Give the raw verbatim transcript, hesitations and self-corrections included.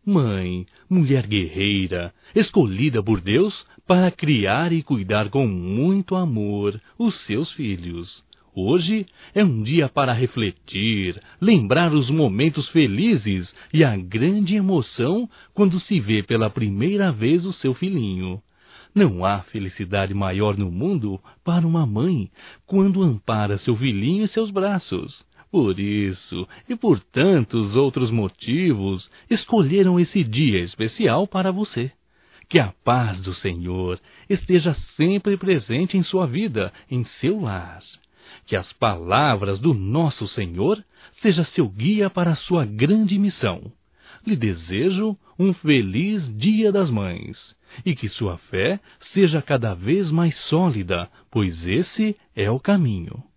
Mãe, mulher guerreira, escolhida por Deus para criar e cuidar com muito amor os seus filhos. Hoje é um dia para refletir, lembrar os momentos felizes e a grande emoção quando se vê pela primeira vez o seu filhinho. Não há felicidade maior no mundo para uma mãe quando ampara seu filhinho em seus braços. Por isso, e por tantos outros motivos, escolheram esse dia especial para você. Que a paz do Senhor esteja sempre presente em sua vida, em seu lar. Que as palavras do nosso Senhor sejam seu guia para a sua grande missão. Lhe desejo um feliz Dia das Mães e que sua fé seja cada vez mais sólida, pois esse é o caminho.